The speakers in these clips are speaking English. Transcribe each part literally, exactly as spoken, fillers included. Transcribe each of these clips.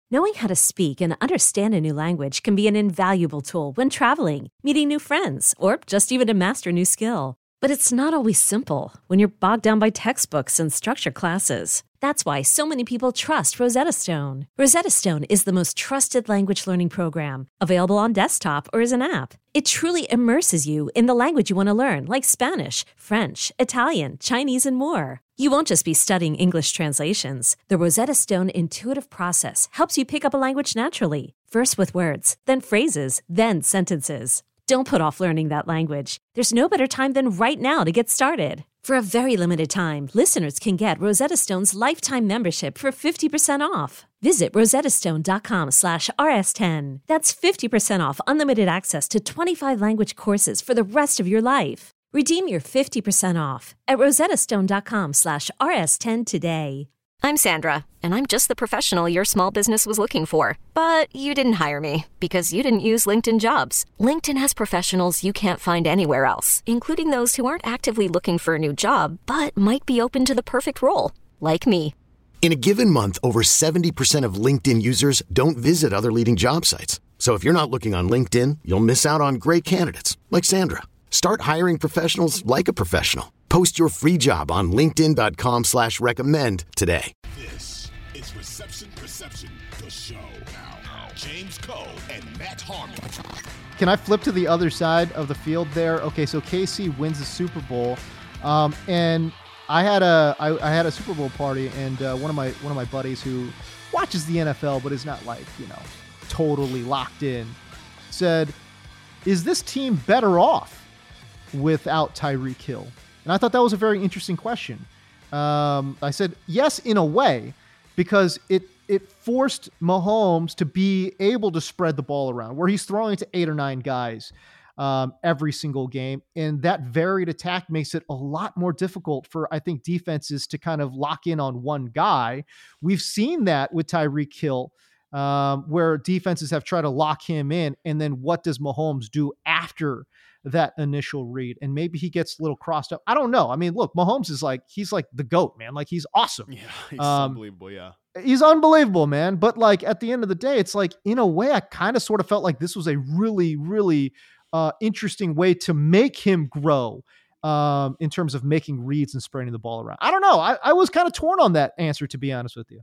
Knowing how to speak and understand a new language can be an invaluable tool when traveling, meeting new friends, or just even to master a new skill. But it's not always simple when you're bogged down by textbooks and structured classes. That's why so many people trust Rosetta Stone. Rosetta Stone is the most trusted language learning program, available on desktop or as an app. It truly immerses you in the language you want to learn, like Spanish, French, Italian, Chinese, and more. You won't just be studying English translations. The Rosetta Stone intuitive process helps you pick up a language naturally, first with words, then phrases, then sentences. Don't put off learning that language. There's no better time than right now to get started. For a very limited time, listeners can get Rosetta Stone's lifetime membership for fifty percent off. Visit rosettastone.com slash rs10. That's fifty percent off unlimited access to twenty-five language courses for the rest of your life. Redeem your fifty percent off at rosettastone.com slash rs10 today. I'm Sandra, and I'm just the professional your small business was looking for. But you didn't hire me because you didn't use LinkedIn Jobs. LinkedIn has professionals you can't find anywhere else, including those who aren't actively looking for a new job, but might be open to the perfect role, like me. In a given month, over seventy percent of LinkedIn users don't visit other leading job sites. So if you're not looking on LinkedIn, you'll miss out on great candidates like Sandra. Start hiring professionals like a professional. Post your free job on linkedin.com slash recommend today. This is Reception Perception, the show. Now, James Koh and Matt Harmon. Can I flip to the other side of the field there? Okay, so K C wins the Super Bowl, um, and I had a I, I had a Super Bowl party, and uh, one of my one of my buddies who watches the N F L but is not like you know totally locked in said, "Is this team better off without Tyreek Hill?" And I thought that was a very interesting question. Um, I said, yes, in a way, because it it forced Mahomes to be able to spread the ball around, where he's throwing to eight or nine guys um, every single game. And that varied attack makes it a lot more difficult for, I think, defenses to kind of lock in on one guy. We've seen that with Tyreek Hill, um, where defenses have tried to lock him in. And then what does Mahomes do after that initial read? And maybe he gets a little crossed up. I don't know. I mean, look, Mahomes is like, he's like the GOAT, man. Like he's awesome. Yeah, he's um, unbelievable. Yeah. He's unbelievable, man. But like at the end of the day, it's like, in a way, I kind of sort of felt like this was a really, really uh, interesting way to make him grow um, in terms of making reads and spreading the ball around. I don't know. I, I was kind of torn on that answer, to be honest with you.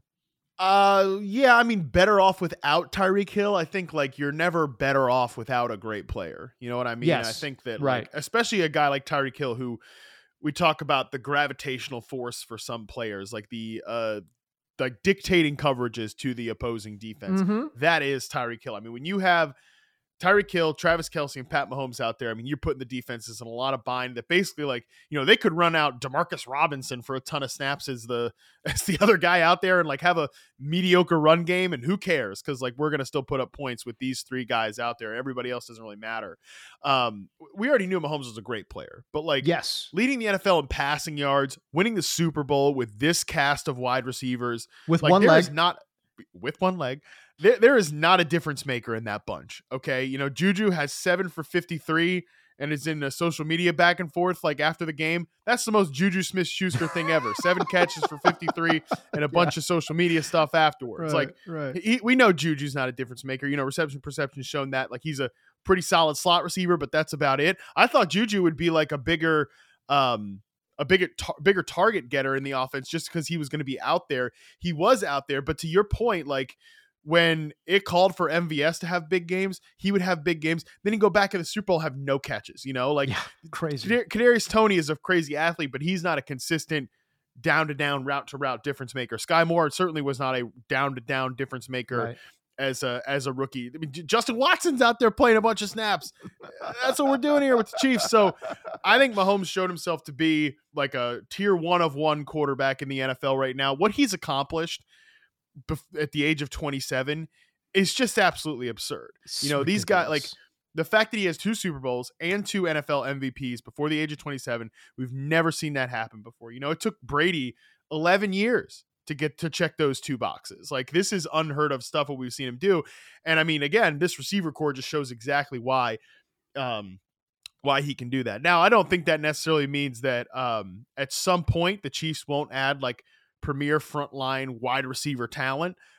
Uh, yeah, I mean, better off without Tyreek Hill. I think like you're never better off without a great player. You know what I mean? Yes, I think that, right. like, especially a guy like Tyreek Hill, who we talk about the gravitational force for some players, like the, uh, like dictating coverages to the opposing defense. Mm-hmm. That is Tyreek Hill. I mean, when you have Tyreek Hill, Travis Kelce, and Pat Mahomes out there, I mean, you're putting the defenses in a lot of bind that basically, like, you know, they could run out DeMarcus Robinson for a ton of snaps as the as the other guy out there and like have a mediocre run game, and who cares? Because like we're gonna still put up points with these three guys out there. Everybody else doesn't really matter. Um, we already knew Mahomes was a great player, but like, yes, leading the N F L in passing yards, winning the Super Bowl with this cast of wide receivers with like, one there leg, is not with one leg. There, there is not a difference maker in that bunch. Okay. You know, Juju has seven for fifty-three and is in a social media back and forth. Like after the game, that's the most Juju Smith-Schuster thing ever. Seven catches for fifty-three and a bunch yeah. of social media stuff afterwards. Right, like right. He, we know Juju's not a difference maker. You know, reception perception has shown that like he's a pretty solid slot receiver, but that's about it. I thought Juju would be like a bigger, um, a bigger, tar- bigger target getter in the offense just because he was going to be out there. He was out there, but to your point, like, when it called for M V S to have big games, he would have big games. Then he'd go back in the Super Bowl, have no catches, you know, like yeah, crazy. Kadarius Toney is a crazy athlete, but he's not a consistent down to down, route to route difference maker. Sky Moore certainly was not a down to down difference maker right. as a, as a rookie. I mean, Justin Watson's out there playing a bunch of snaps. That's what we're doing here with the Chiefs. So I think Mahomes showed himself to be like a tier one of one quarterback in the N F L right now. What he's accomplished at the age of twenty-seven is just absolutely absurd. It's you know, ridiculous. These guys, like the fact that he has two Super Bowls and two N F L M V Ps before the age of twenty-seven, we've never seen that happen before. You know, it took Brady eleven years to get to check those two boxes. Like this is unheard of stuff what we've seen him do. And I mean, again, this receiver core just shows exactly why, um, why he can do that. Now, I don't think that necessarily means that um, at some point the Chiefs won't add like premier frontline wide receiver talent,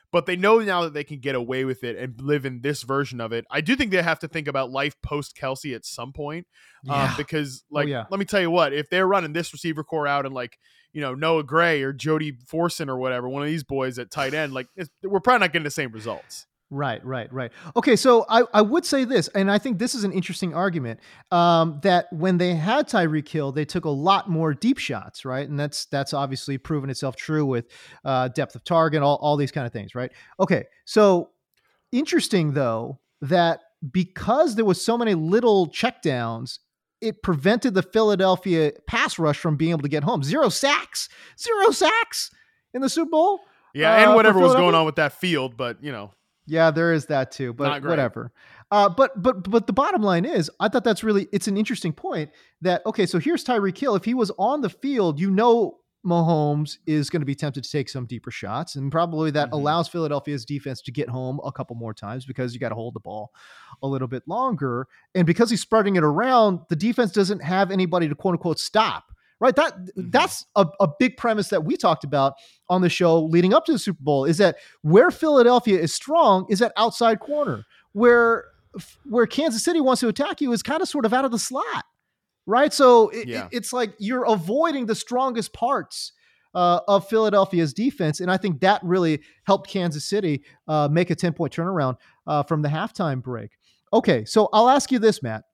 but they know now that they can get away with it and live in this version of it. I do think they have to think about life post Kelsey at some point, yeah. um, because like, oh, yeah. let me tell you what, if they're running this receiver core out and like, you know, Noah Gray or Jody Forson or whatever, one of these boys at tight end, like it's, we're probably not getting the same results. Right, right, right. Okay, so I, I would say this, and I think this is an interesting argument, um, that when they had Tyreek Hill, they took a lot more deep shots, right? And that's that's obviously proven itself true with uh, depth of target, all, all these kind of things, right? Okay, so interesting, though, that because there was so many little checkdowns, it prevented the Philadelphia pass rush from being able to get home. Zero sacks, zero sacks in the Super Bowl. Yeah, uh, and whatever was going on with that field, but, you know. Yeah, there is that too, but whatever. Uh, but but but the bottom line is, I thought that's really, it's an interesting point that, okay, so here's Tyreek Hill. If he was on the field, you know Mahomes is going to be tempted to take some deeper shots, and probably that mm-hmm. allows Philadelphia's defense to get home a couple more times because you got to hold the ball a little bit longer. And because he's spreading it around, the defense doesn't have anybody to quote unquote stop. Right. That mm-hmm. that's a, a big premise that we talked about on the show leading up to the Super Bowl, is that where Philadelphia is strong is at outside corner, where where Kansas City wants to attack you is kind of sort of out of the slot. Right. So it, yeah. it, it's like you're avoiding the strongest parts uh, of Philadelphia's defense. And I think that really helped Kansas City uh, make a ten point turnaround uh, from the halftime break. OK, so I'll ask you this, Matt.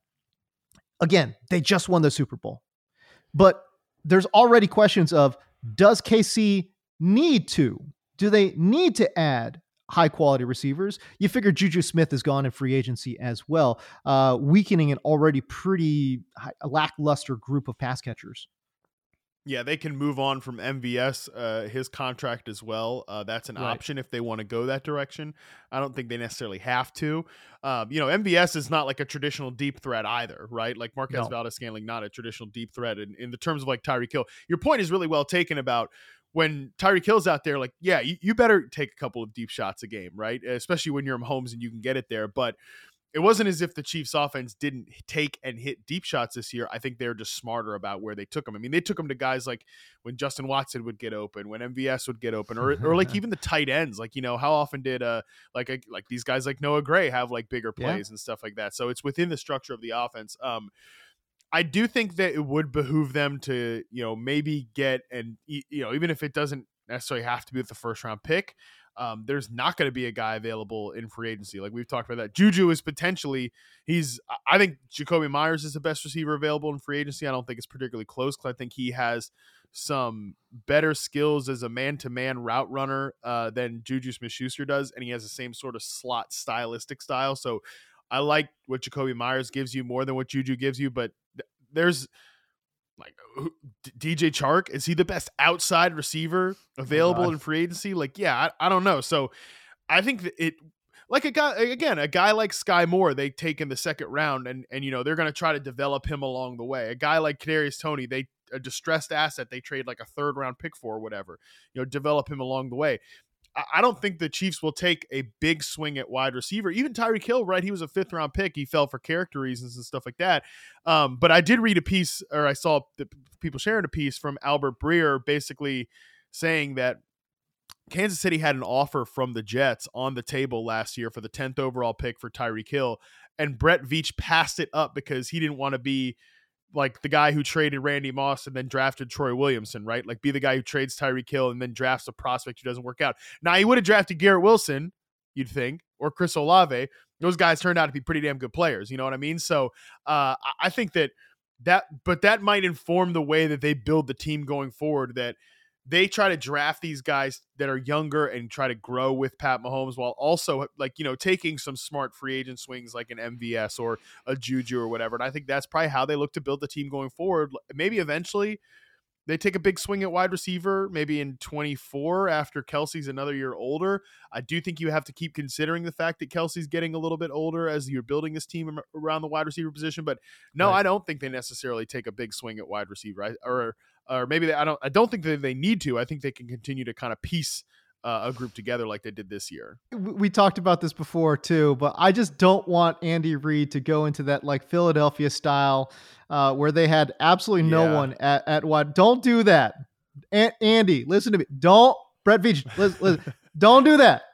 Again, they just won the Super Bowl, but there's already questions of, does K C need to? Do they need to add high quality receivers? You figure Juju Smith is gone in free agency as well, uh, weakening an already pretty high, lackluster group of pass catchers. Yeah, they can move on from M V S, uh, his contract as well. Uh, that's an right. option if they want to go that direction. I don't think they necessarily have to. Um, you know, M V S is not like a traditional deep threat either, right? Like Marquez no. Valdes-Scantling, not a traditional deep threat in, in the terms of like Tyreek Hill. Your point is really well taken about when Tyreek Hill's out there, like, yeah, you, you better take a couple of deep shots a game, right? Especially when you're Mahomes and you can get it there. But it wasn't as if the Chiefs offense didn't take and hit deep shots this year. I think they're just smarter about where they took them. I mean, they took them to guys like when Justin Watson would get open, when M V S would get open, or or like even the tight ends. Like, you know, how often did uh like a, like these guys like Noah Gray have like bigger plays yeah. and stuff like that. So it's within the structure of the offense. Um, I do think that it would behoove them to, you know, maybe get, and you know, even if it doesn't necessarily have to be with the first round pick, Um, there's not going to be a guy available in free agency. Like we've talked about that. Juju is potentially, he's, I think Jakobi Meyers is the best receiver available in free agency. I don't think it's particularly close because I think he has some better skills as a man-to-man route runner uh, than Juju Smith-Schuster does. And he has the same sort of slot stylistic style. So I like what Jakobi Meyers gives you more than what Juju gives you, but th- there's, like D J Chark, is he the best outside receiver available oh in free agency? Like, yeah, I, I don't know. So I think that it, like a guy, again, a guy like Sky Moore, they take in the second round and, and, you know, they're going to try to develop him along the way. A guy like Kadarius Toney, they, a distressed asset, they trade like a third round pick for or whatever, you know, develop him along the way. I don't think the Chiefs will take a big swing at wide receiver. Even Tyreek Hill, right? He was a fifth round pick. He fell for character reasons and stuff like that. Um, but I did read a piece, or I saw the people sharing a piece from Albert Breer, basically saying that Kansas City had an offer from the Jets on the table last year for the tenth overall pick for Tyreek Hill, and Brett Veach passed it up because he didn't want to be like the guy who traded Randy Moss and then drafted Troy Williamson, right? Like be the guy who trades Tyreek Hill and then drafts a prospect who doesn't work out. Now he would have drafted Garrett Wilson, you'd think, or Chris Olave. Those guys turned out to be pretty damn good players. You know what I mean? So uh, I think that that, but that might inform the way that they build the team going forward, that they try to draft these guys that are younger and try to grow with Pat Mahomes while also, like, you know, taking some smart free agent swings like an M V S or a Juju or whatever. And I think that's probably how they look to build the team going forward. Maybe eventually they take a big swing at wide receiver, maybe in twenty-four after Kelsey's another year older. I do think you have to keep considering the fact that Kelsey's getting a little bit older as you're building this team around the wide receiver position. But no, right. I don't think they necessarily take a big swing at wide receiver. I, or or maybe they, I don't I don't think that they need to. I think they can continue to kind of piece Uh, a group together like they did this year. We talked about this before too, but I just don't want Andy Reid to go into that like Philadelphia style uh, where they had absolutely no yeah. one at, at wide. Don't do that. A- Andy, listen to me. Don't Brett Veach, listen, listen, don't do that.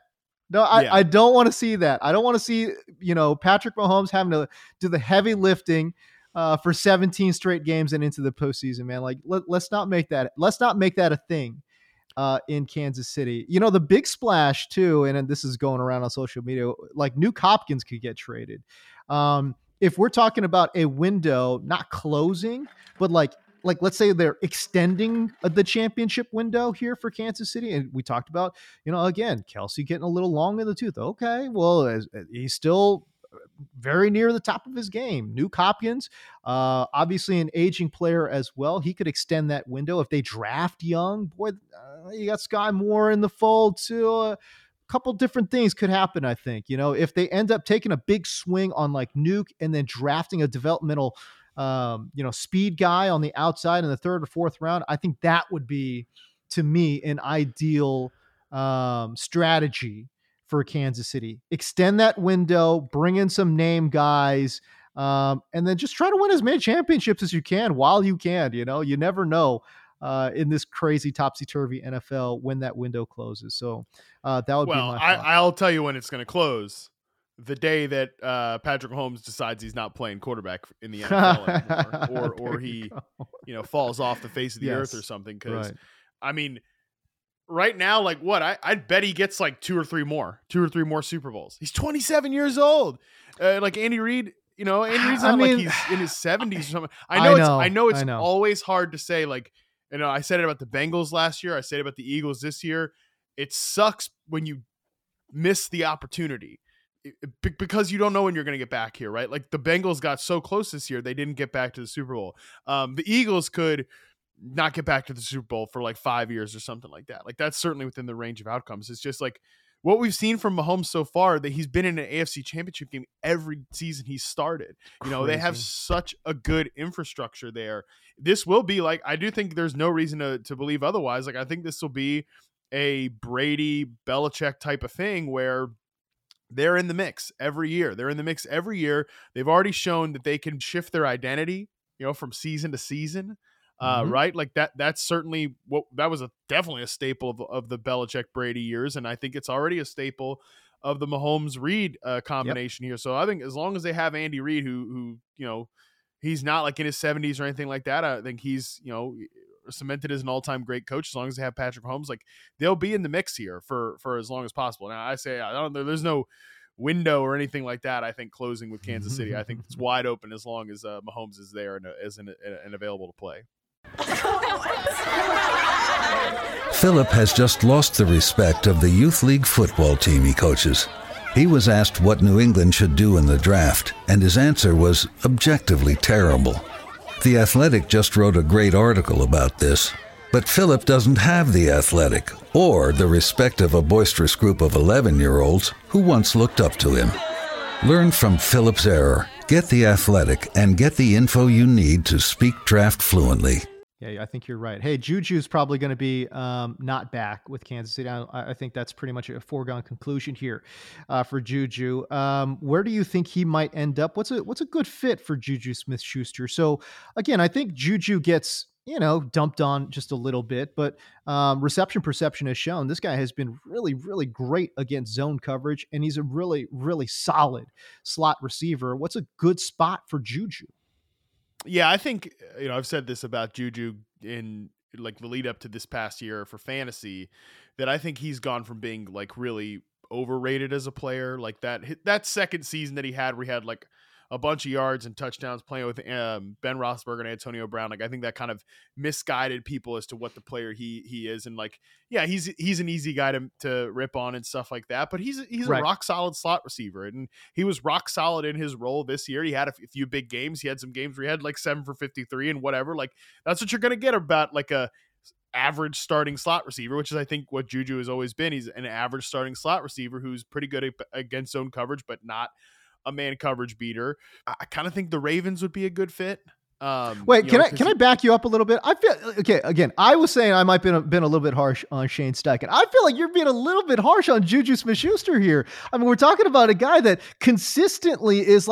No, I, Yeah. I don't want to see that. I don't want to see, you know, Patrick Mahomes having to do the heavy lifting uh, for seventeen straight games and into the postseason, man. Like, let, let's not make that, let's not make that a thing uh, in Kansas City. You know, the big splash too, and, and this is going around on social media, like Nuke Hopkins could get traded. Um, if we're talking about a window, not closing, but like, like let's say they're extending the championship window here for Kansas City. And we talked about, you know, again, Kelsey getting a little long in the tooth. Okay. Well, as, he's still very near the top of his game. Nuke Hopkins, uh, obviously an aging player as well. He could extend that window if they draft young. Boy, uh, you got Sky Moore in the fold too. Uh, couple different things could happen. I think, you know, if they end up taking a big swing on like Nuke and then drafting a developmental, um, you know, speed guy on the outside in the third or fourth round, I think that would be, to me, an ideal um, strategy for Kansas City. Extend that window, bring in some name guys, um, and then just try to win as many championships as you can while you can. You know, you never know uh, in this crazy topsy-turvy N F L when that window closes. So uh, that would well, be my I, thought. I'll tell you when it's going to close. The day that uh, Patrick Mahomes decides he's not playing quarterback in the N F L anymore, or or he, you, you know, falls off the face of the Yes. earth or something. Because, Right. I mean, right now, like what? I I'd bet he gets like two or three more, two or three more Super Bowls. He's twenty-seven years old. Uh, like Andy Reid, you know, Andy Reid's I not mean, like he's in his seventies or something. I I know, it's know, I know it's I know. always hard to say. Like, you know, I said it about the Bengals last year. I said it about the Eagles this year. It sucks when you miss the opportunity. Because you don't know when you're going to get back here, right? Like the Bengals got so close this year, they didn't get back to the Super Bowl. Um, the Eagles could not get back to the Super Bowl for like five years or something like that. Like that's certainly within the range of outcomes. It's just like what we've seen from Mahomes so far, that he's been in an A F C championship game every season he's started. You know, they have Crazy. such a good infrastructure there. This will be like, I do think there's no reason to, to believe otherwise. Like I think this will be a Brady Belichick type of thing where they're in the mix every year. They're in the mix every year. They've already shown that they can shift their identity, you know, from season to season. Uh, Mhm. right. Like that, that's certainly what that was a, definitely a staple of, of the Belichick Brady years. And I think it's already a staple of the Mahomes Reid uh, combination here. So I think as long as they have Andy Reid, who, who, you know, he's not like in his seventies or anything like that. I think he's, you know, cemented as an all-time great coach. As long as they have Patrick Mahomes, like they'll be in the mix here for for as long as possible. Now I say I don't there's no window or anything like that. I think closing with Kansas City, I think it's wide open as long as uh, Mahomes is there and uh, is an, and available to play. Philip has just lost the respect of the youth league football team he coaches. He was asked what New England should do in the draft, and his answer was objectively terrible. The Athletic just wrote a great article about this, but Philip doesn't have The Athletic or the respect of a boisterous group of eleven-year-olds who once looked up to him. Learn from Philip's error. Get The Athletic and get the info you need to speak draft fluently. Yeah, I think you're right. Hey, Juju's probably going to be um, not back with Kansas City. I, I think that's pretty much a foregone conclusion here uh, for Juju. Um, where do you think he might end up? What's a what's a good fit for Juju Smith-Schuster? So again, I think Juju gets, you know, dumped on just a little bit, but um, reception perception has shown this guy has been really, really great against zone coverage, and he's a really, really solid slot receiver. What's a good spot for Juju? Yeah, I think, you know, I've said this about Juju in like the lead up to this past year for fantasy, that I think he's gone from being like really overrated as a player. Like that, that second season that he had, where he had like a bunch of yards and touchdowns playing with um, Ben Roethlisberger and Antonio Brown. Like I think that kind of misguided people as to what the player he he is. And like, yeah, he's he's an easy guy to to rip on and stuff like that. But he's he's Right. a rock solid slot receiver, and he was rock solid in his role this year. He had a f- few big games. He had some games where he had like seven for fifty-three and whatever. Like that's what you're gonna get about like a average starting slot receiver, which is I think what Juju has always been. He's an average starting slot receiver who's pretty good at, against zone coverage, but not a man coverage beater. I, I kind of think the Ravens would be a good fit. Um, Wait, you can know, I 'cause can he- I back you up a little bit? I feel okay. Again, I was saying I might been a, been a little bit harsh on Shane Steichen. I feel like you're being a little bit harsh on Juju Smith-Schuster here. I mean, we're talking about a guy that consistently is like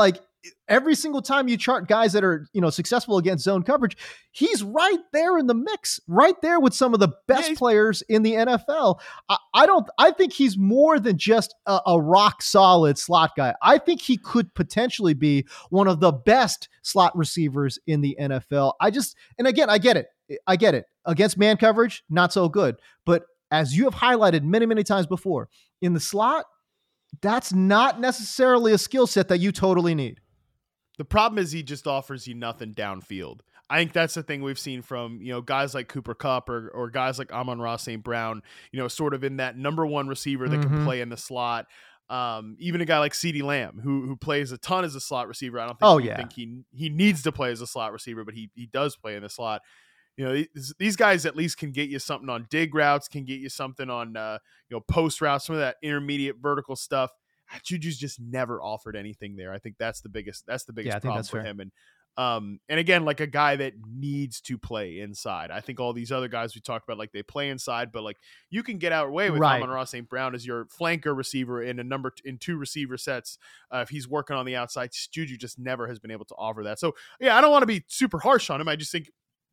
every single time you chart guys that are, you know, successful against zone coverage, he's right there in the mix, right there with some of the best yeah, players in the N F L. I, I don't, I think he's more than just a, a rock solid slot guy. I think he could potentially be one of the best slot receivers in the N F L. I just, and again, I get it. I get it. Against man coverage, not so good. But as you have highlighted many, many times before, in the slot, that's not necessarily a skill set that you totally need. The problem is he just offers you nothing downfield. I think that's the thing we've seen from, you know, guys like Cooper Kupp or or guys like Amon-Ra Saint Brown, you know, sort of in that number one receiver that mm-hmm. can play in the slot. Um, even a guy like CeeDee Lamb, who who plays a ton as a slot receiver. I don't think, oh, he, yeah. think he he needs to play as a slot receiver, but he he does play in the slot. You know, these, these guys at least can get you something on dig routes, can get you something on, uh, you know, post routes, some of that intermediate vertical stuff. Juju's just never offered anything there. I think that's the biggest, that's the biggest yeah, problem for fair. him. And, um, and again, like a guy that needs to play inside. I think all these other guys we talked about, like they play inside, but like you can get out way with right. Amon-Ra Saint Brown as your flanker receiver in a number t- in two receiver sets. Uh, if he's working on the outside, Juju just never has been able to offer that. So yeah, I don't want to be super harsh on him. I just think,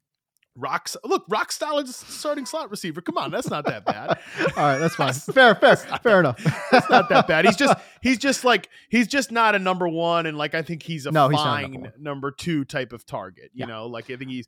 Rock, look, rock solid starting slot receiver. Come on, that's not that bad. All right, that's fine. Fair, fair, fair enough. That's not that bad. He's just, he's just like, he's just not a number one, and like I think he's a no, fine number, number two type of target. You yeah. know, like I think he's.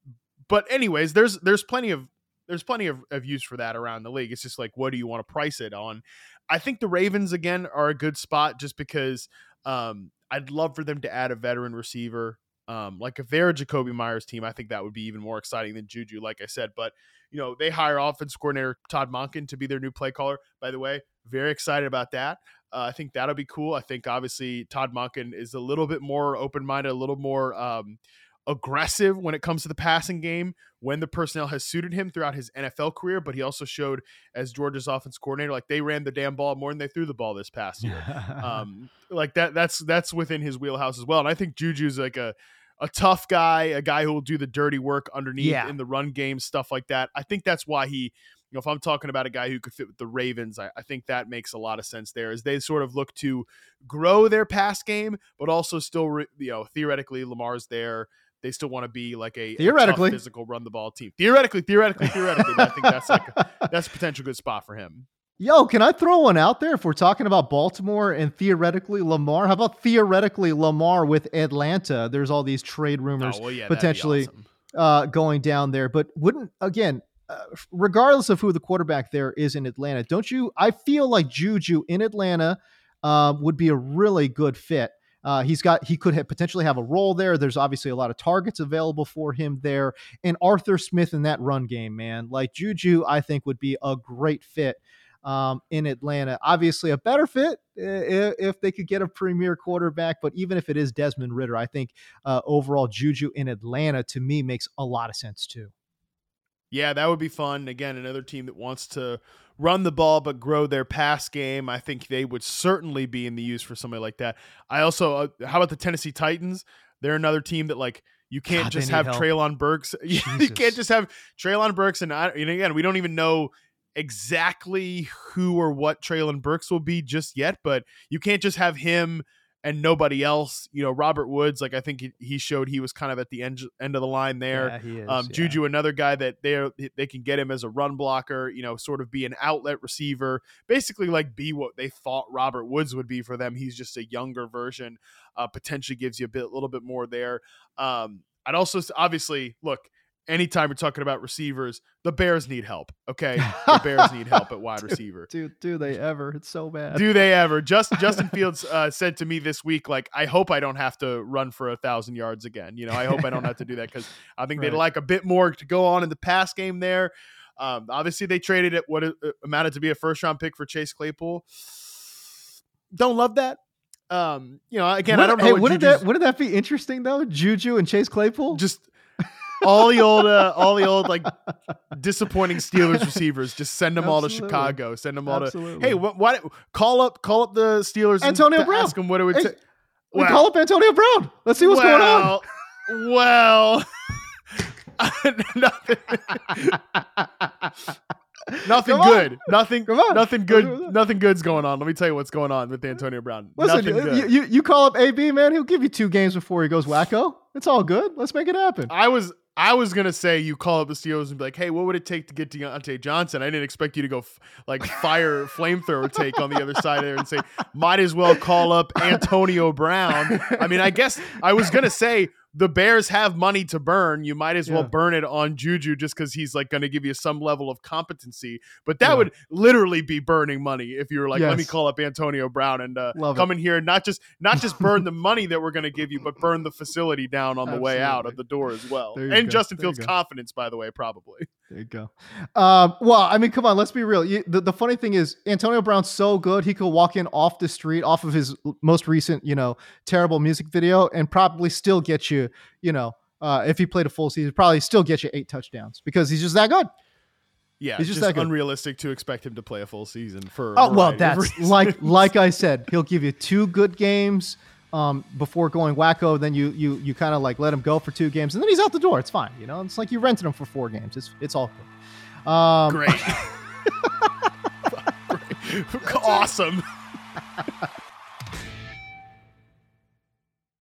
But anyways, there's there's plenty of there's plenty of, of use for that around the league. It's just like, what do you want to price it on? I think the Ravens again are a good spot just because um, I'd love for them to add a veteran receiver. Um, like if they're a Jacoby Myers team, I think that would be even more exciting than Juju, like I said. But, you know, they hire offense coordinator Todd Monken to be their new play caller. By the way, very excited about that. Uh, I think that'll be cool. I think obviously Todd Monken is a little bit more open-minded, a little more um, aggressive when it comes to the passing game when the personnel has suited him throughout his N F L career. But he also showed as Georgia's offense coordinator, like they ran the damn ball more than they threw the ball this past year. um, like that, that's, that's within his wheelhouse as well. And I think Juju's like a, a tough guy, a guy who will do the dirty work underneath yeah. in the run game, stuff like that. I think that's why he, you know, if I'm talking about a guy who could fit with the Ravens, I, I think that makes a lot of sense there as they sort of look to grow their pass game, but also still, re, you know, theoretically Lamar's there. They still want to be like a, theoretically a tough, physical run the ball team. Theoretically, theoretically, theoretically, I think that's like a, that's a potential good spot for him. Yo, can I throw one out there if we're talking about Baltimore and theoretically Lamar? How about theoretically Lamar with Atlanta? There's all these trade rumors oh, well, yeah, potentially awesome. uh, going down there. But wouldn't, again, uh, regardless of who the quarterback there is in Atlanta, don't you? I feel like Juju in Atlanta uh, would be a really good fit. Uh, he's got, he could have potentially have a role there. There's obviously a lot of targets available for him there. And Arthur Smith in that run game, man, like Juju, I think would be a great fit. Um, in Atlanta, obviously a better fit if, if they could get a premier quarterback, but even if it is Desmond Ridder, I think uh, overall Juju in Atlanta to me makes a lot of sense too. Yeah, that would be fun. Again, another team that wants to run the ball but grow their pass game. I think they would certainly be in the use for somebody like that. I also, uh, how about the Tennessee Titans? They're another team that like you can't God, just have help. Treylon Burks. You can't just have Treylon Burks, and, I, and again, we don't even know exactly who or what Treylon Burks will be just yet, but you can't just have him and nobody else. You know, Robert Woods, like I think he showed he was kind of at the end end of the line there. Yeah, he is, um, yeah. Juju, another guy that they they can get him as a run blocker, you know, sort of be an outlet receiver, basically like be what they thought Robert Woods would be for them. He's just a younger version, uh, potentially gives you a bit, a little bit more there. Um, I'd also obviously look. Anytime we're talking about receivers, the Bears need help. Okay, the Bears need help at wide receiver. Dude, do they ever? It's so bad. Do they ever? Just Justin Fields uh, said to me this week, like, I hope I don't have to run for a thousand yards again. You know, I hope I don't have to do that because I think right. they'd like a bit more to go on in the pass game there. Um, obviously, they traded it what it amounted to be a first round pick for Chase Claypool. Don't love that. Um, you know, again, what, I don't know. Hey, what wouldn't that wouldn't that be interesting though? Juju and Chase Claypool, just. all the old, uh, all the old like disappointing Steelers receivers. Just send them Absolutely. all to Chicago. Send them all Absolutely. to. Hey, what? Why call up? Call up the Steelers. Antonio and Brown. Ask them what it would hey, take. We well, call up Antonio Brown. Let's see what's well, going on. Well, Nothing Come good. on. Nothing. Come on. Nothing good. Nothing good's going on. Let me tell you what's going on with Antonio Brown. Listen, Nothing good. you, you you call up A B, man. He'll give you two games before he goes wacko. It's all good. Let's make it happen. I was I was gonna say you call up the Steelers and be like, hey, what would it take to get Deontay Johnson? I didn't expect you to go f- like fire flamethrower take on the other side there and say might as well call up Antonio Brown. I mean, I guess I was gonna say the Bears have money to burn. You might as well Yeah. burn it on Juju just because he's like going to give you some level of competency. But that Yeah. would literally be burning money if you were like, let me Yes. call up Antonio Brown and uh, Love come it. in here and not just not just burn the money that we're going to give you, but burn the facility down on the way out Absolutely. of the door as well. There you And go. Justin There you Fields' go. confidence, by the way, probably. There you go. Um, well, I mean, come on, let's be real. You, the, the funny thing is, Antonio Brown's so good, he could walk in off the street, off of his most recent, you know, terrible music video, and probably still get you, you know, uh, if he played a full season, probably still get you eight touchdowns because he's just that good. Yeah, He's it's just just that good. unrealistic to expect him to play a full season for. a Oh well, variety of that's reasons. like like I said, he'll give you two good games um, before going wacko. Then you you you kind of like let him go for two games, and then he's out the door. It's fine, you know. It's like you rented him for four games. It's it's all good. Um, Great. Great. Awesome.